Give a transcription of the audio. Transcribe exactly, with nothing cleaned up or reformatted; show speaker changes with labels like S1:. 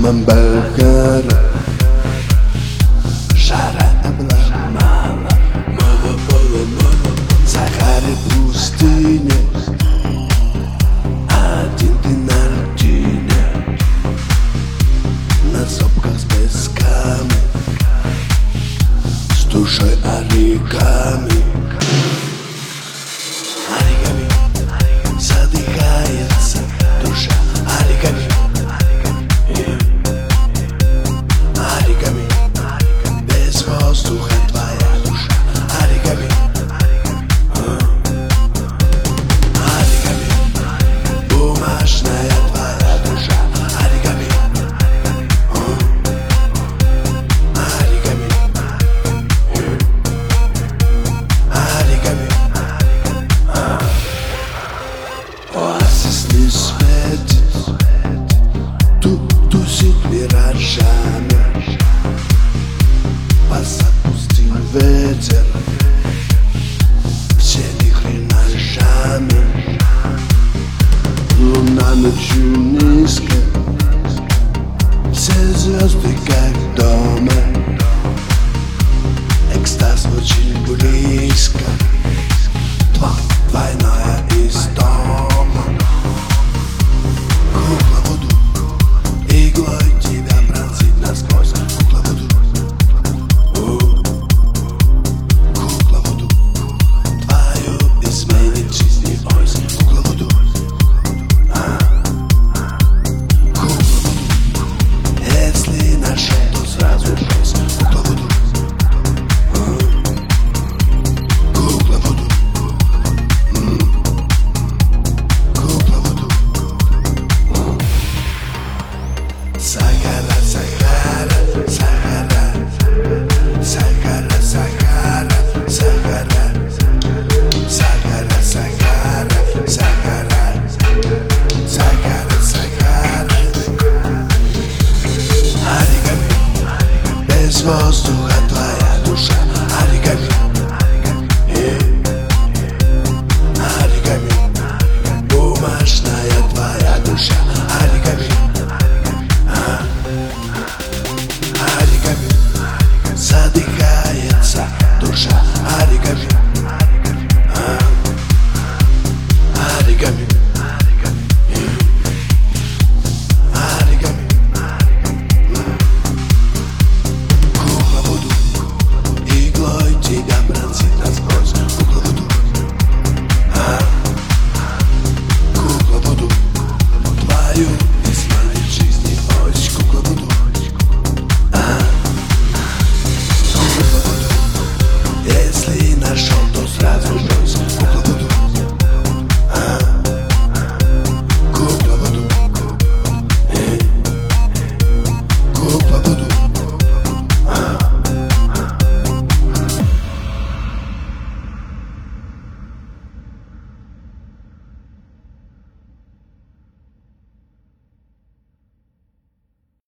S1: Бахара, жара обломала, мало, мало, мало. Сахара пустыня, один ты на льдине, на сопках с песками, с душой оригами. Оригами, задыхается душа, оригами. Воздуха твоя душа, оригами, оригами, бумажная твоя душа, оригами, оригами, оригами. Оазис не светит, тут тусит миражами. Запустил ветер, все вихри ножами. Луна ночью низко, все звезды как дома. Экстаз очень близко, двойная истома. Кукла буду, иглой тебя пронзит насквозь. Кукла буду, Сахара, Сахара, Сахара, Сахара, Сахара, Сахара, Сахара, Сахара, Сахара, Сахара, Сахара. Оригами, без воздуха твоя душа, оригами, оригами, бумажная твоя душа, оригами. Задыхается душа, оригами, оригами.